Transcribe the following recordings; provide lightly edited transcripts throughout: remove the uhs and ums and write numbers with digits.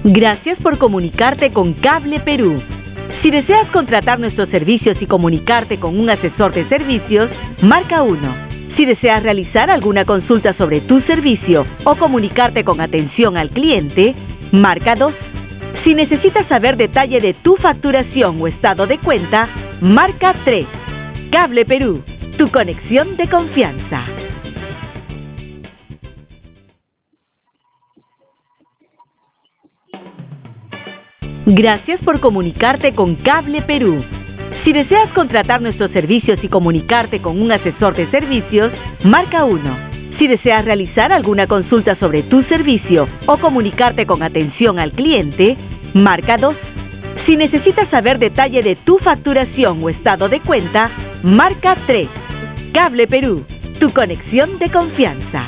Gracias por comunicarte con Cable Perú. Si deseas contratar nuestros servicios y comunicarte con un asesor de servicios, marca 1. Si deseas realizar alguna consulta sobre tu servicio o comunicarte con atención al cliente, marca 2. Si necesitas saber detalle de tu facturación o estado de cuenta, marca 3. Cable Perú, tu conexión de confianza. Gracias por comunicarte con Cable Perú. Si deseas contratar nuestros servicios y comunicarte con un asesor de servicios, marca 1. Si deseas realizar alguna consulta sobre tu servicio o comunicarte con atención al cliente, marca 2. Si necesitas saber detalle de tu facturación o estado de cuenta, marca 3. Cable Perú, tu conexión de confianza.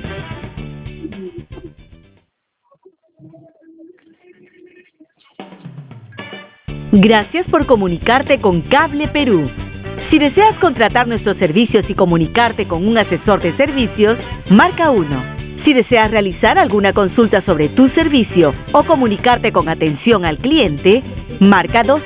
Gracias por comunicarte con Cable Perú. Si deseas contratar nuestros servicios y comunicarte con un asesor de servicios, marca 1. Si deseas realizar alguna consulta sobre tu servicio o comunicarte con atención al cliente, marca 2.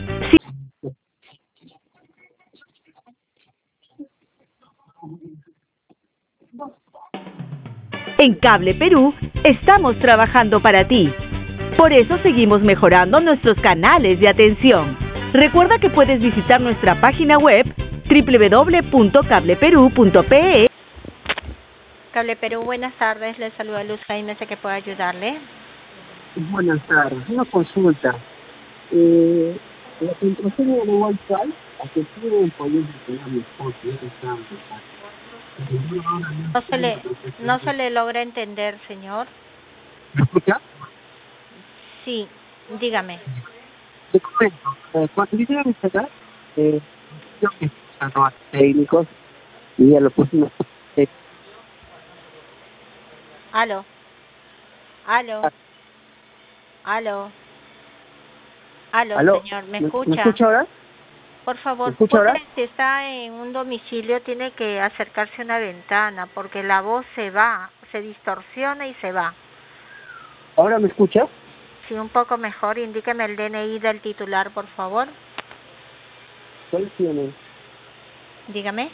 En Cable Perú estamos trabajando para ti. Por eso seguimos mejorando nuestros canales de atención. Recuerda que puedes visitar nuestra página web www.cableperú.pe. Cable Perú, buenas tardes. Le saluda Luz Jaime, sé que puedo ayudarle. Buenas tardes. Una consulta. La contraseña de Wi-Fi, ¿a qué tiempo yo tenía mi esposo? No se le logra entender, señor. ¿Me escucha? Sí, dígame. Te comento. Cuando vinieron a instalar, yo que a técnicos y ya lo pusimos. Aló. Aló, señor, ¿me escucha? ¿Me escucha ahora? Por favor, si está en un domicilio, tiene que acercarse a una ventana, porque la voz se va, se distorsiona y se va. ¿Ahora me escucha? Sí, un poco mejor. Indíqueme el DNI del titular, por favor. ¿Cuál tiene? Dígame.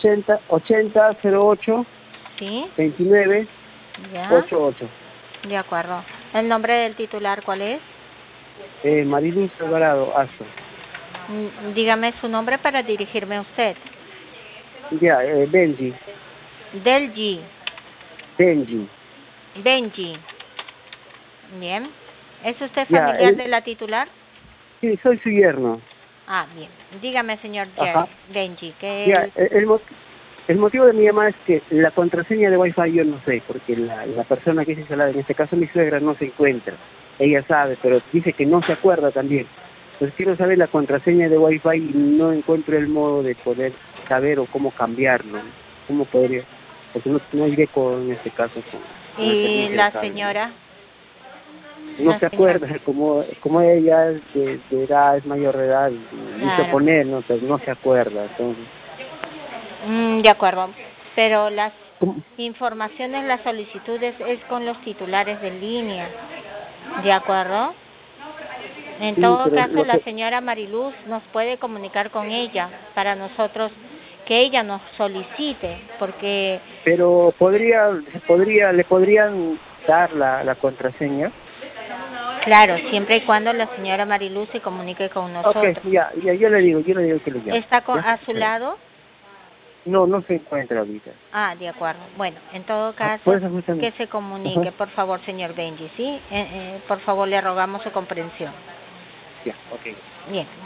8008 Sí. 29 Ya. 88. De acuerdo. ¿El nombre del titular cuál es? Mariluz Alvarado, Aso. Dígame su nombre para dirigirme a usted. Ya, Benji. Benji. Bien. ¿Es usted familiar de la titular? Sí, soy su yerno. Ah, bien. Dígame, señor Benji, que ya, el motivo de mi llamada es que la contraseña de Wi-Fi yo no sé, porque la persona que es instalada, en este caso mi suegra, no se encuentra. Ella sabe, pero dice que no se acuerda también. Entonces quiero saber la contraseña de Wi-Fi y no encuentro el modo de poder saber o cómo cambiarlo. ¿Cómo podría? Porque no iré con, en este caso. ¿Y la señora? No se acuerda, como ella es de edad, es mayor de edad, y hizo poner, no se acuerda. Entonces. De acuerdo, pero las informaciones, las solicitudes es con los titulares de línea, ¿de acuerdo? En todo caso, la señora Mariluz nos puede comunicar con ella para nosotros que ella nos solicite, porque... Pero le podrían dar la contraseña. Claro, siempre y cuando la señora Mariluz se comunique con nosotros. Ok, ya, yo le digo que le llame. ¿Está a su lado? No se encuentra ahorita. Ah, de acuerdo. Bueno, en todo caso, que se comunique, por favor, señor Benji, ¿sí? Por favor, le rogamos su comprensión. Ya, ok. Bien.